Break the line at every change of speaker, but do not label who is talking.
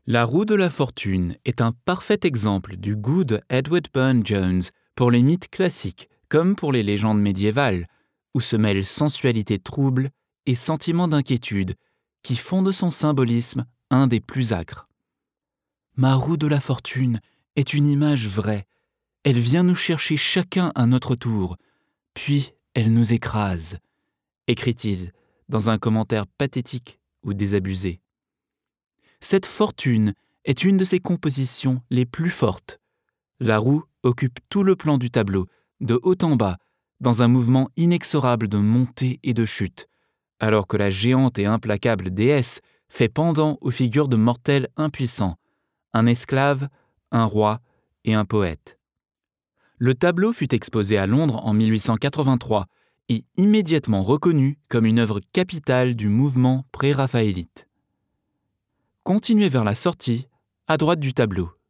La roue de la fortune est un parfait exemple du goût de Edward Burne-Jones pour les mythes classiques comme pour les légendes médiévales, où se mêlent sensualité trouble et sentiment d'inquiétude qui font de son symbolisme un des plus âcres. Ma roue de la fortune est une image vraie. Elle vient nous chercher chacun à notre tour, puis elle nous écrase, écrit-il dans un commentaire pathétique ou désabusé. Cette fortune est une de ses compositions les plus fortes. La roue occupe tout le plan du tableau, de haut en bas, dans un mouvement inexorable de montée et de chute, alors que la géante et implacable déesse fait pendant aux figures de mortels impuissants, un esclave, un roi et un poète. Le tableau fut exposé à Londres en 1883 et immédiatement reconnu comme une œuvre capitale du mouvement pré-raphaélite. Continuez vers la sortie, à droite du tableau.